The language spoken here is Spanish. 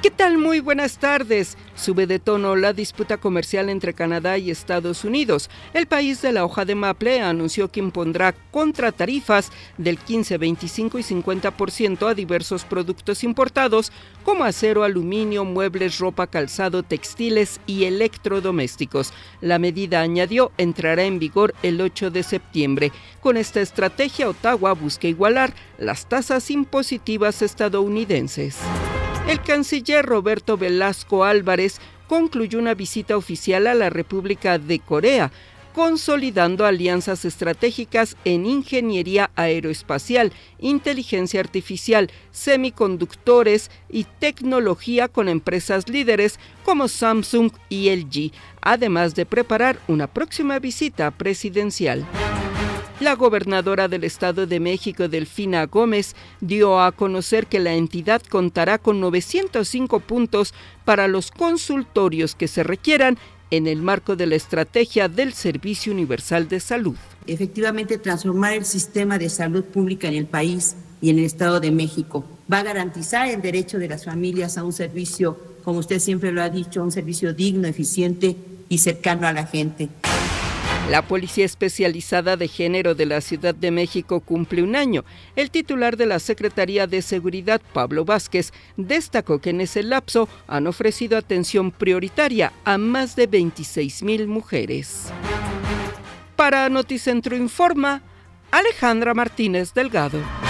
¿Qué tal? Muy buenas tardes. Sube de tono la disputa comercial entre Canadá y Estados Unidos. El país de la hoja de maple anunció que impondrá contratarifas del 15, 25 y 50% a diversos productos importados como acero, aluminio, muebles, ropa, calzado, textiles y electrodomésticos. La medida, añadió, entrará en vigor el 8 de septiembre. Con esta estrategia, Ottawa busca igualar las tasas impositivas estadounidenses. El canciller Roberto Velasco Álvarez concluyó una visita oficial a la República de Corea, consolidando alianzas estratégicas en ingeniería aeroespacial, inteligencia artificial, semiconductores y tecnología con empresas líderes como Samsung y LG, además de preparar una próxima visita presidencial. La gobernadora del Estado de México, Delfina Gómez, dio a conocer que la entidad contará con 905 puntos para los consultorios que se requieran en el marco de la estrategia del Servicio Universal de Salud. Efectivamente, transformar el sistema de salud pública en el país y en el Estado de México va a garantizar el derecho de las familias a un servicio, como usted siempre lo ha dicho, un servicio digno, eficiente y cercano a la gente. La Policía Especializada de Género de la Ciudad de México cumple un año. El titular de la Secretaría de Seguridad, Pablo Vázquez, destacó que en ese lapso han ofrecido atención prioritaria a más de 26,000 mujeres. Para Noticentro Informa, Alejandra Martínez Delgado.